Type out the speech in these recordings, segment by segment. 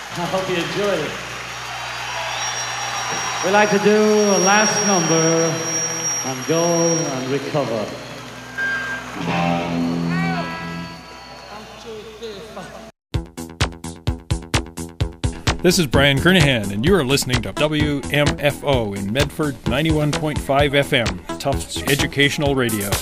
I hope you enjoyed it. We like to do a last number and go and recover. This is Brian Kernahan, and you are listening to WMFO in Medford 91.5 FM, Tufts Educational Radio.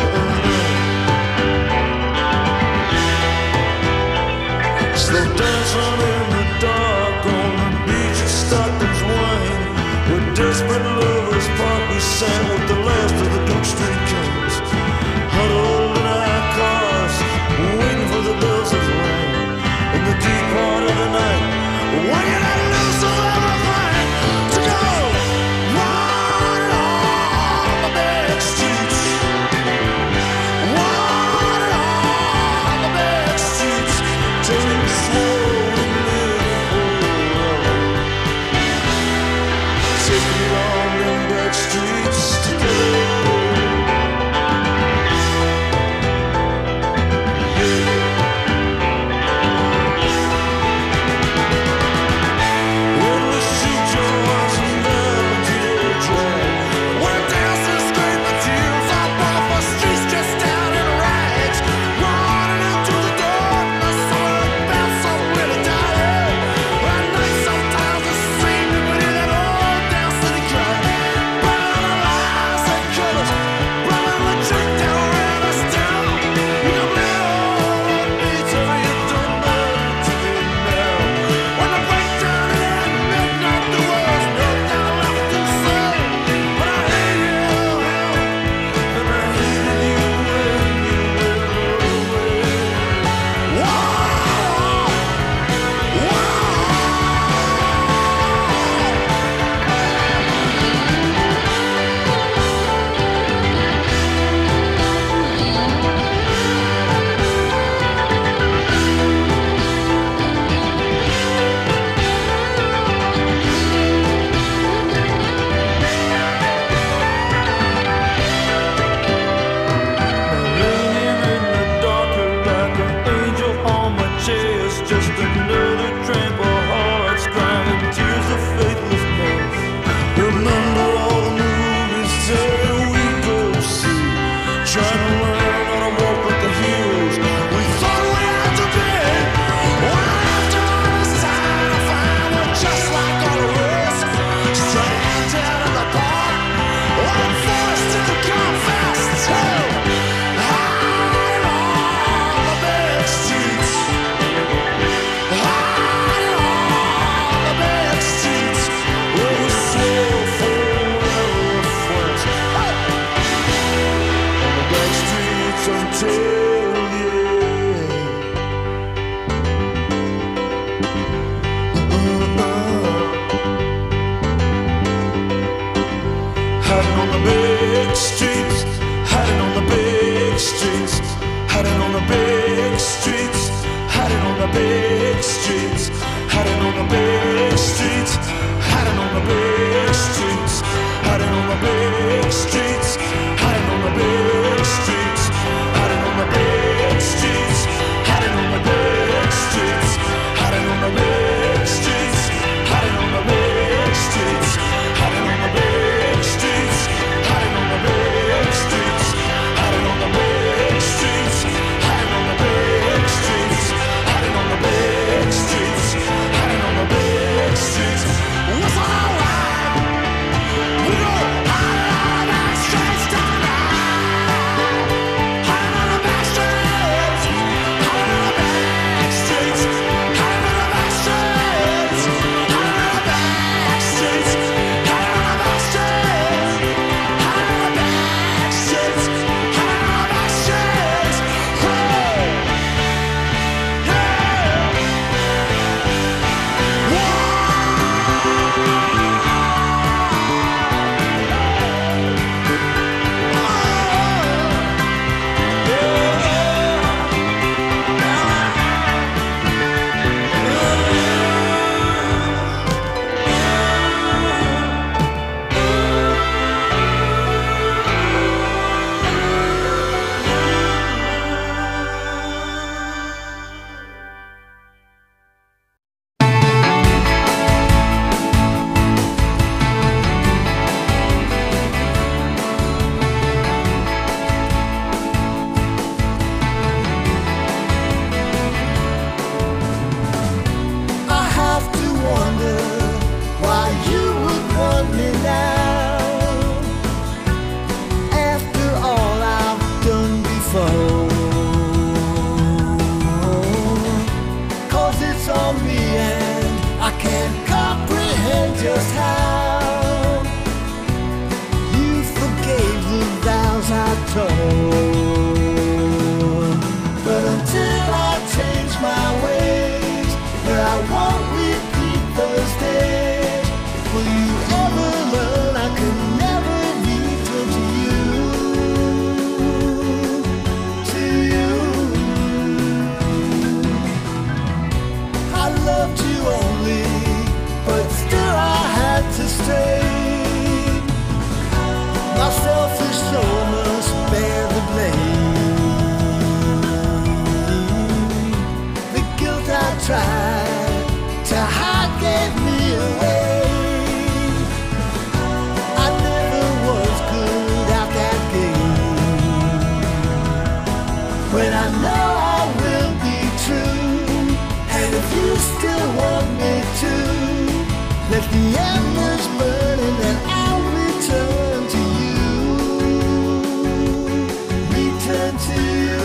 Slow dance big streets, hiding on the big streets, hiding on the big streets, hiding on the big streets, hiding on the big streets, hiding on the big streets, hiding on the big streets, hiding on the big streets, hiding on the big streets, hiding on the big streets, hiding on the big streets, hiding on the big streets, hiding on the big streets, hiding on the big streets, hiding on the big streets, hiding on the big streets, hiding on the big streets, hiding on the big streets. What's alright? We go hiding on the back streets tonight. Hiding on the back streets, hiding on the back streets, hiding on the back streets, hiding on the back streets, hiding on the back streets, hiding on the back streets, hiding on the back streets. Hey, I have to wonder why you would want me now. After all I've done before, 'cause it's on me and I can't comprehend just how you forgave the vows I told. But until I change my ways, I won't repeat those days. Will you ever learn I could never return to you? To you. I loved you only, but still I had to stay. My selfish soul must bear the blame. The guilt I tried to hide gave me away. I never was good at that game. When I know I will be true, and if you still want me to, let the embers burn and then I'll return to you. Return to you.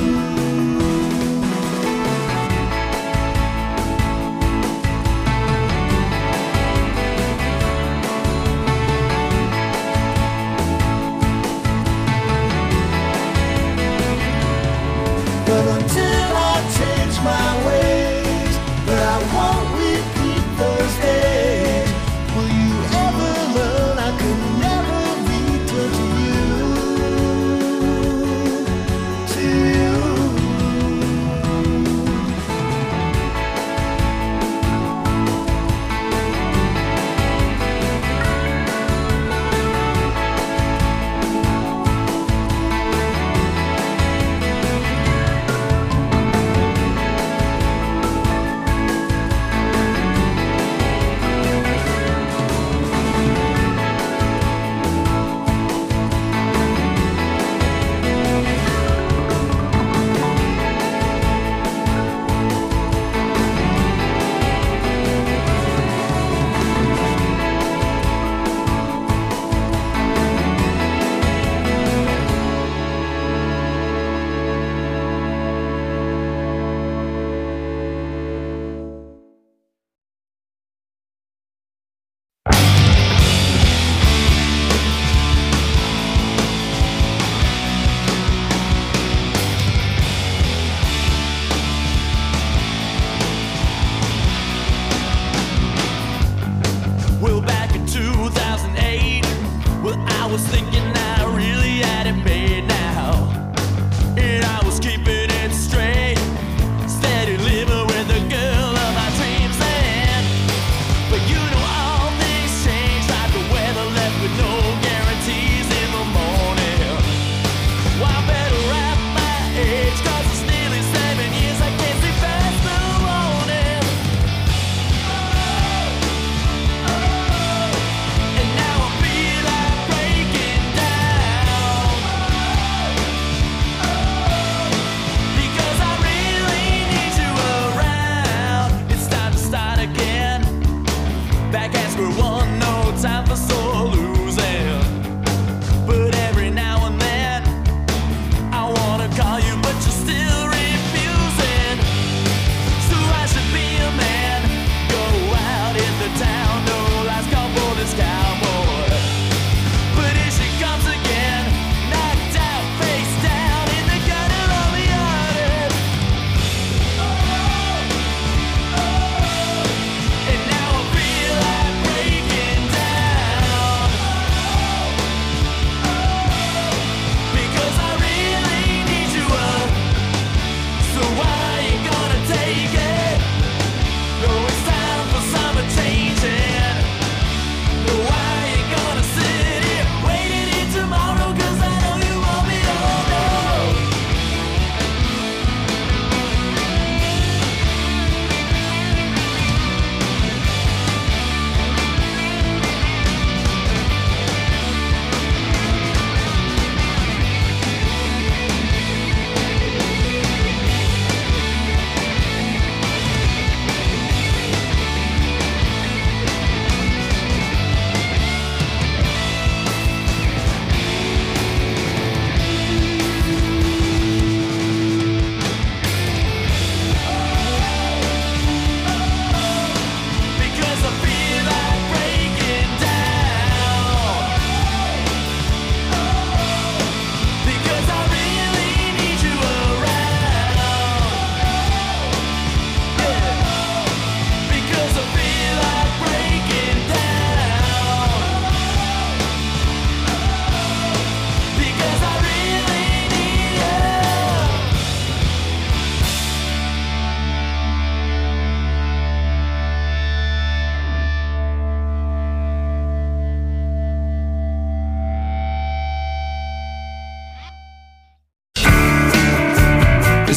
But until I change my ways, but I won't repeat those days.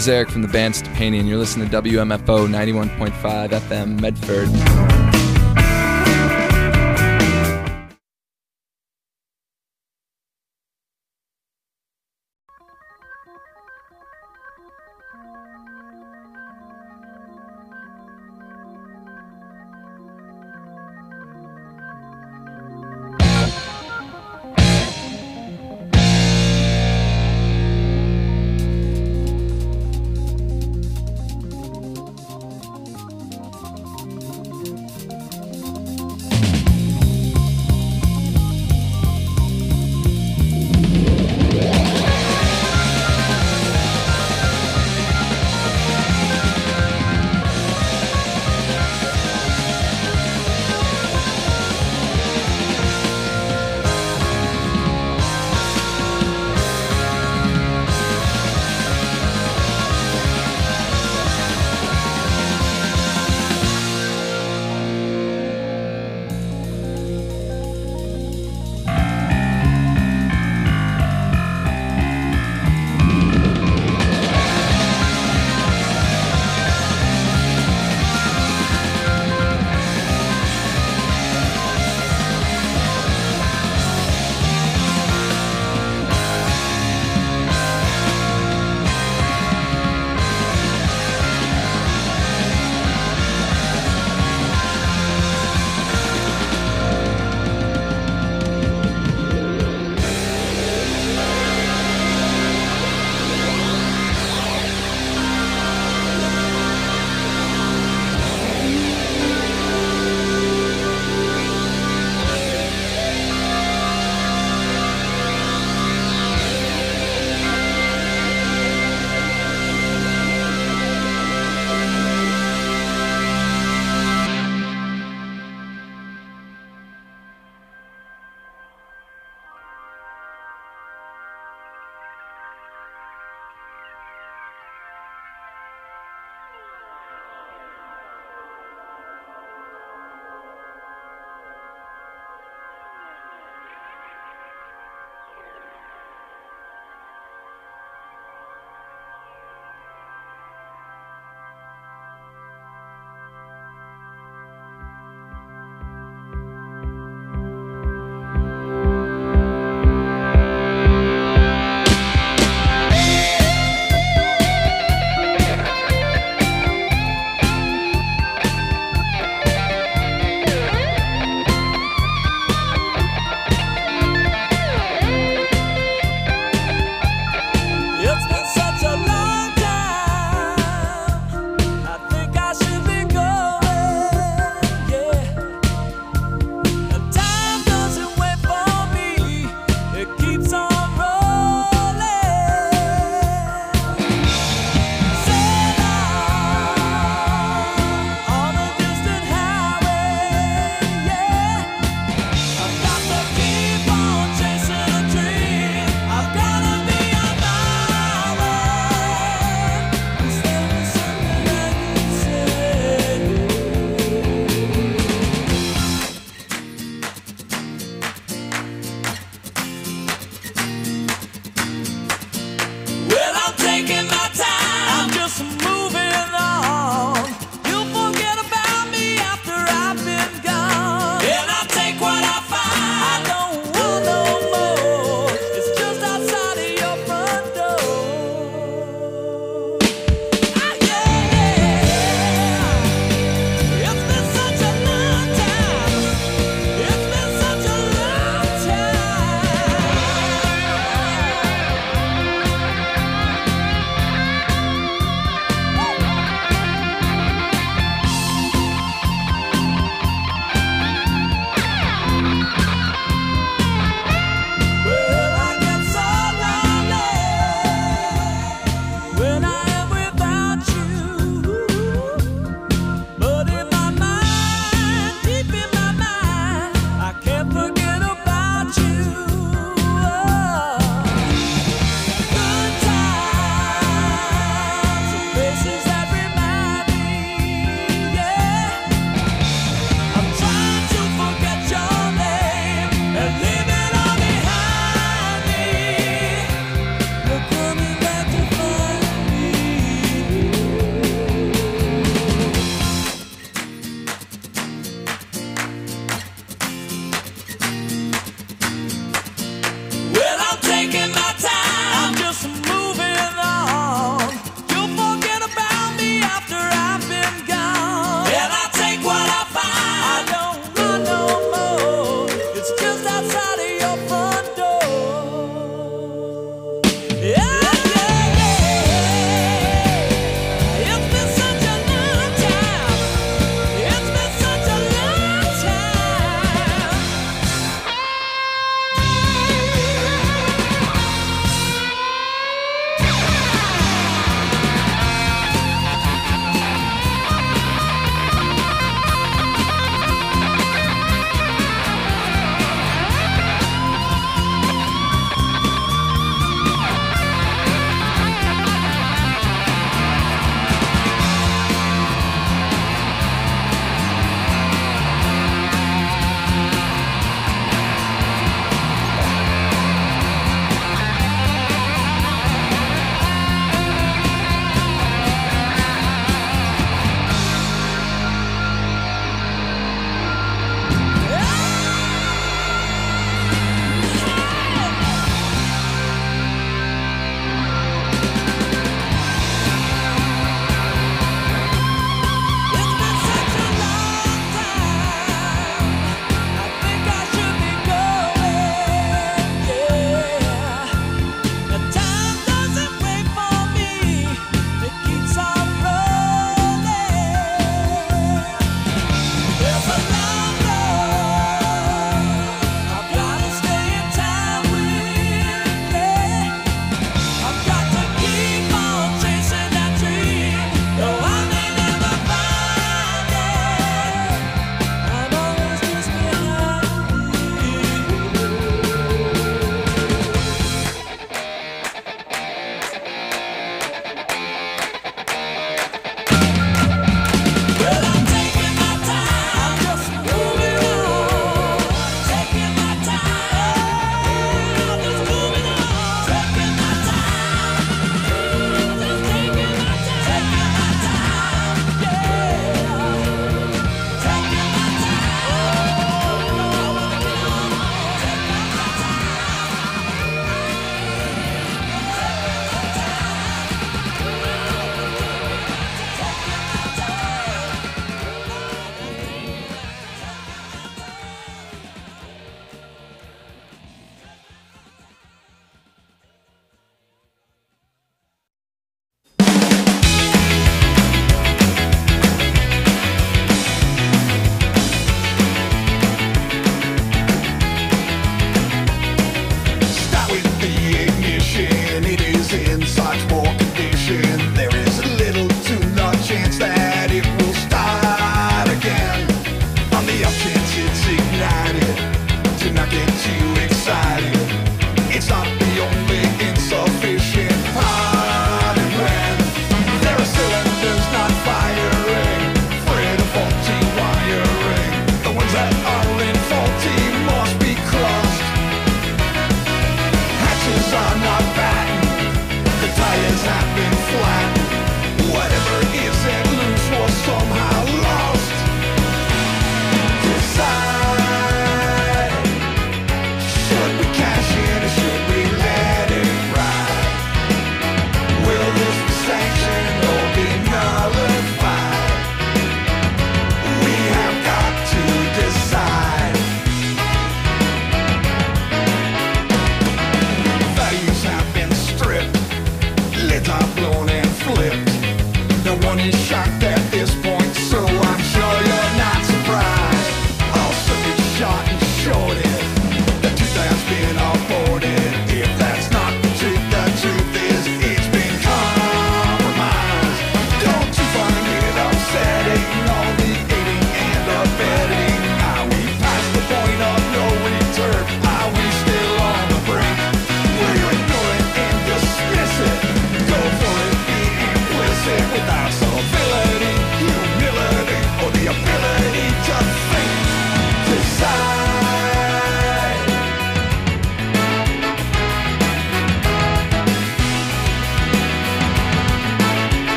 is Eric from the band Stepani, and you're listening to WMFO 91.5 FM Medford.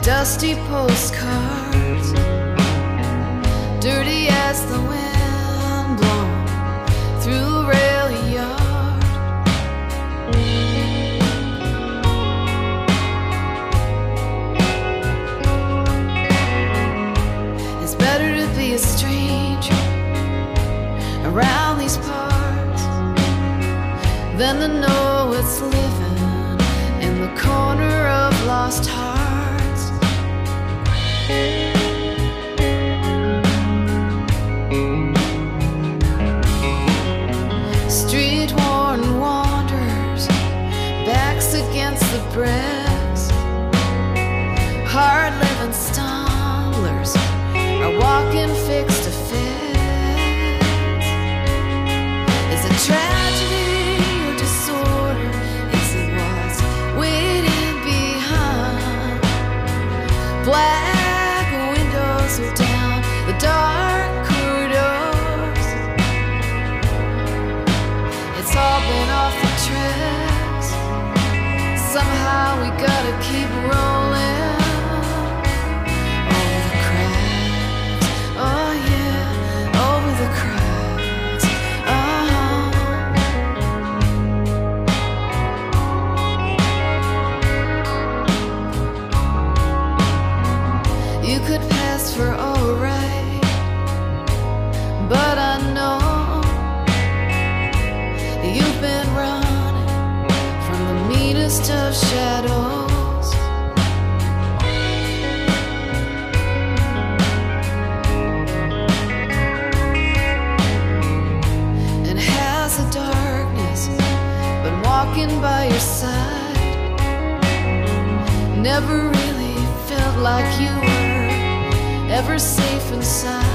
dusty postcards, dirty as the wind blown through a rail yard. It's better to be a stranger around these parts than to know it's living in the corner of lost hearts. Street-worn wanderers, backs against the bricks, hard-living stumblers are walking fix to fix. Is it tragedy or disorder? Is it what's waiting behind? Black windows are down the dark corridors. It's all been off the tracks. Somehow we gotta keep rolling over the cracks. Oh yeah, over the cracks. You could pass for alright, but I know you've been running from the meanest of shadows. And has the darkness been walking by your side? Never really felt like you were ever safe inside.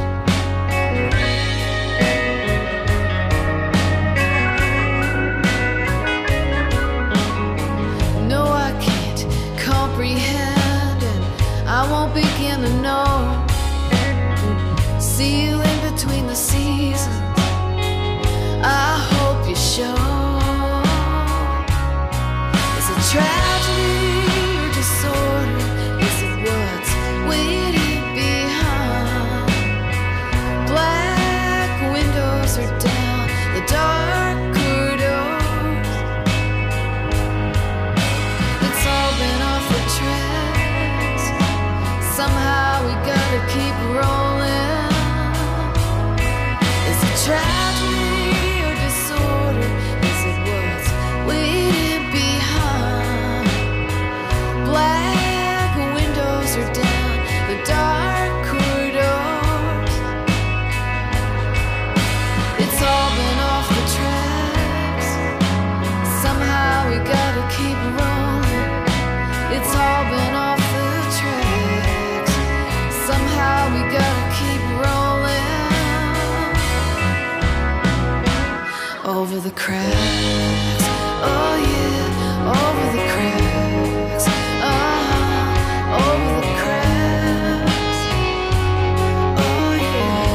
No, I can't comprehend, and I won't begin to know. See you in between the seasons, I hope you show. Is it tragedy or disorder? Is it what's waiting behind? Black windows are down the dark corridors. It's all been off the tracks. Somehow we gotta keep rolling. Is it tragedy or disorder? Is it what's waiting behind? Black windows are down the dark corridors. It's all been off the tracks. Somehow we gotta keep rolling. It's all been off the tracks. Somehow we gotta keep rolling over the cracks. Oh yeah, over the cracks. Over the cracks. Oh yeah.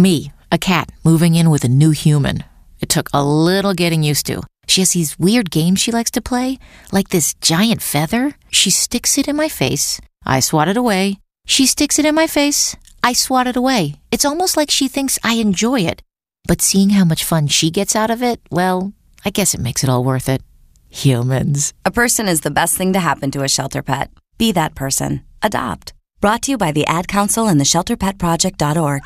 Me, a cat, moving in with a new human. It took a little getting used to. She has these weird games she likes to play, like this giant feather. She sticks it in my face. I swat it away. She sticks it in my face. I swat it away. It's almost like she thinks I enjoy it. But seeing how much fun she gets out of it, well, I guess it makes it all worth it. Humans. A person is the best thing to happen to a shelter pet. Be that person. Adopt. Brought to you by the Ad Council and the ShelterPetProject.org.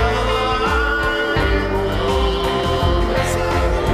the line.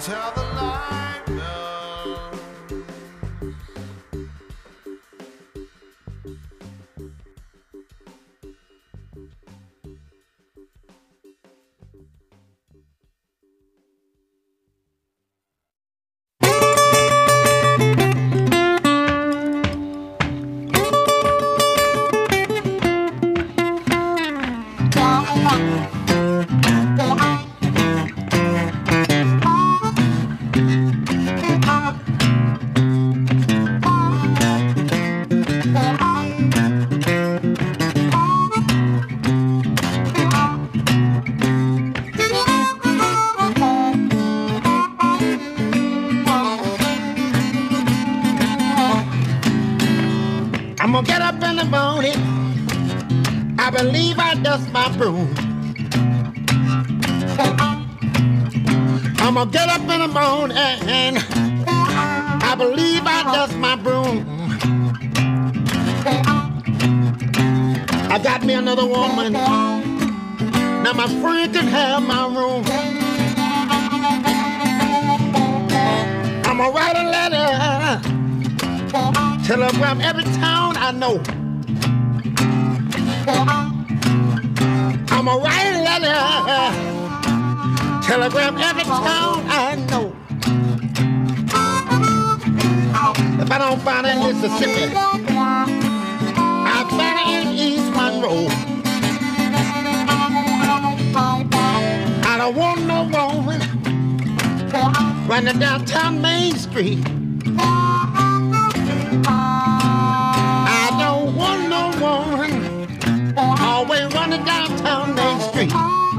until the light burns. I'm gonna get up in the morning. I believe I dust my broom. I'm gonna get up in the morning. I believe I dust my broom. I got me another woman. Now my friend can have my room. I'm gonna write a letter. Telegram every town I know. I'ma write a letter. Telegram every town I know. If I don't find it in Mississippi, I'll find it in East Monroe. I don't want no woman running downtown Main Street. I don't want no woman always running downtown Main Street.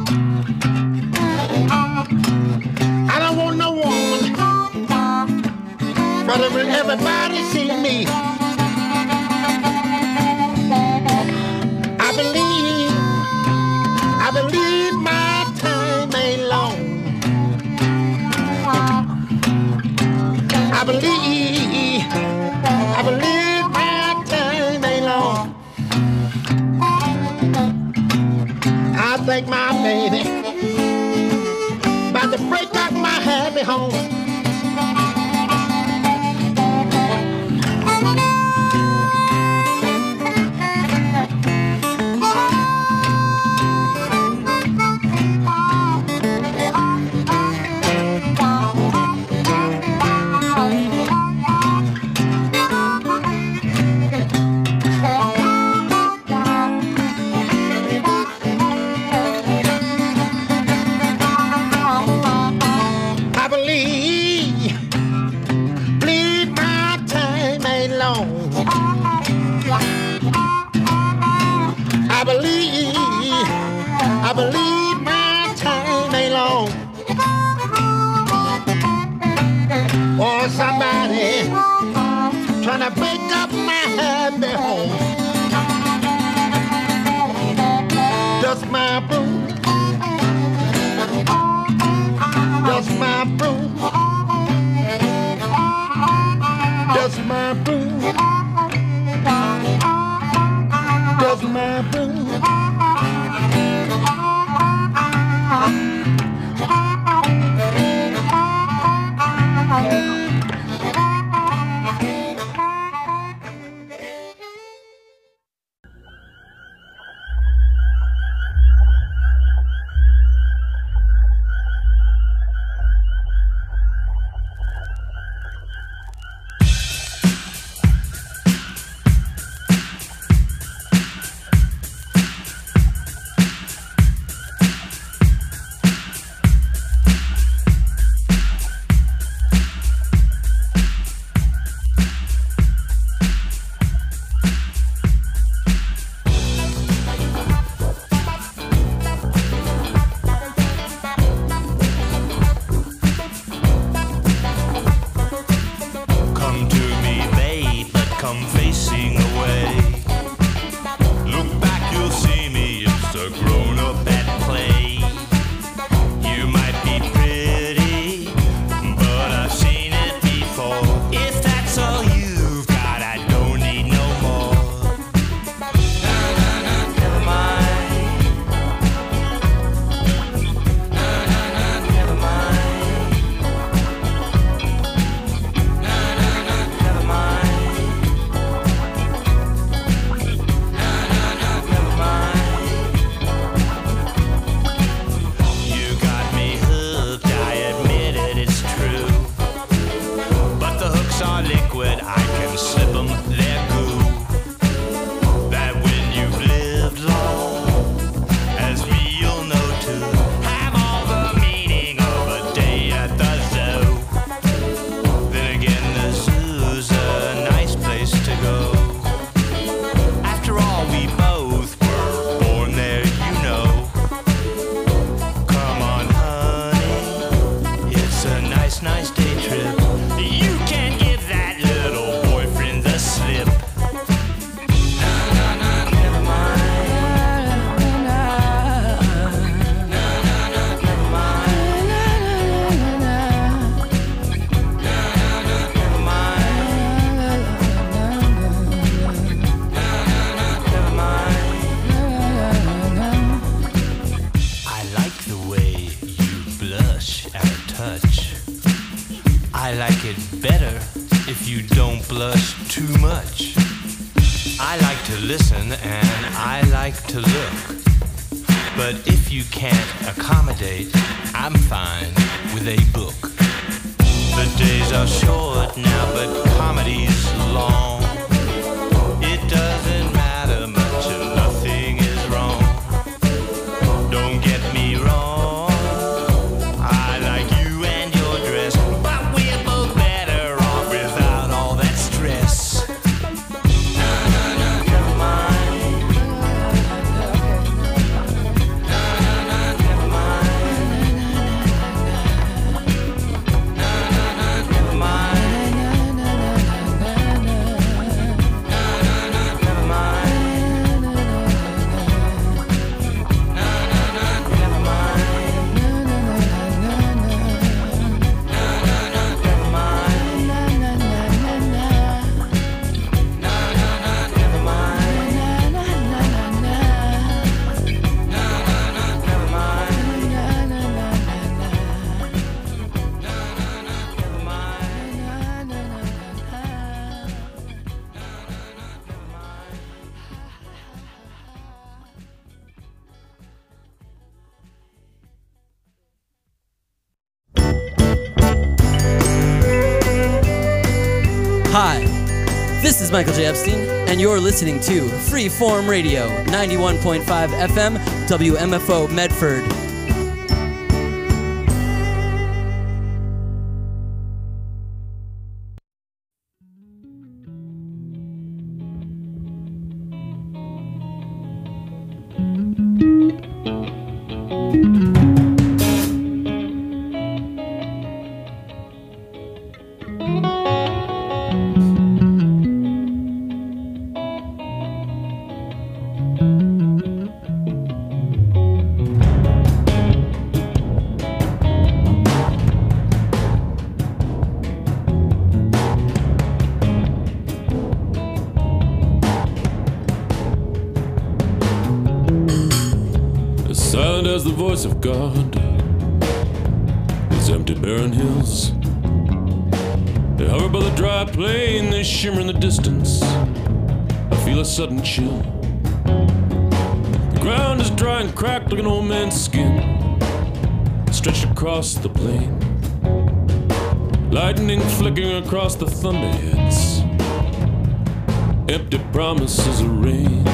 I don't want no woman brother will everybody see me. I believe my time ain't long. I believe my time ain't long. I think my baby about to break out my happy home. I believe nice day trip. You can give that little boyfriend the slip. I like it better if you don't blush too much. I like to listen and I like to look. But if you can't accommodate, I'm fine with a book. The days are short now, but comedy's long. It doesn't matter much if nothing is wrong. Don't get me wrong. Hi, this is Michael J. Epstein, and you're listening to Freeform Radio, 91.5 FM, WMFO Medford. Silent as the voice of God, these empty barren hills, they hover by the dry plain, they shimmer in the distance. I feel a sudden chill. The ground is dry and cracked like an old man's skin, stretched across the plain. Lightning flickering across the thunderheads, empty promises of rain.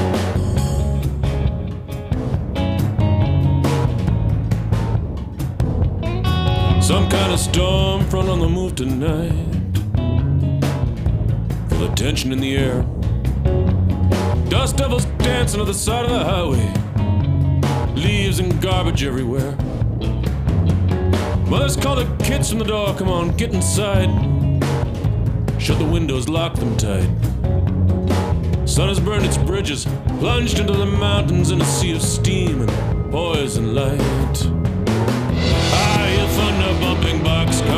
Some kind of storm front on the move tonight. Feel the tension in the air. Dust devils dancing to the side of the highway. Leaves and garbage everywhere. Mothers call the kids from the door, come on, get inside. Shut the windows, lock them tight. Sun has burned its bridges, plunged into the mountains in a sea of steam and poison light. Thunder bumping box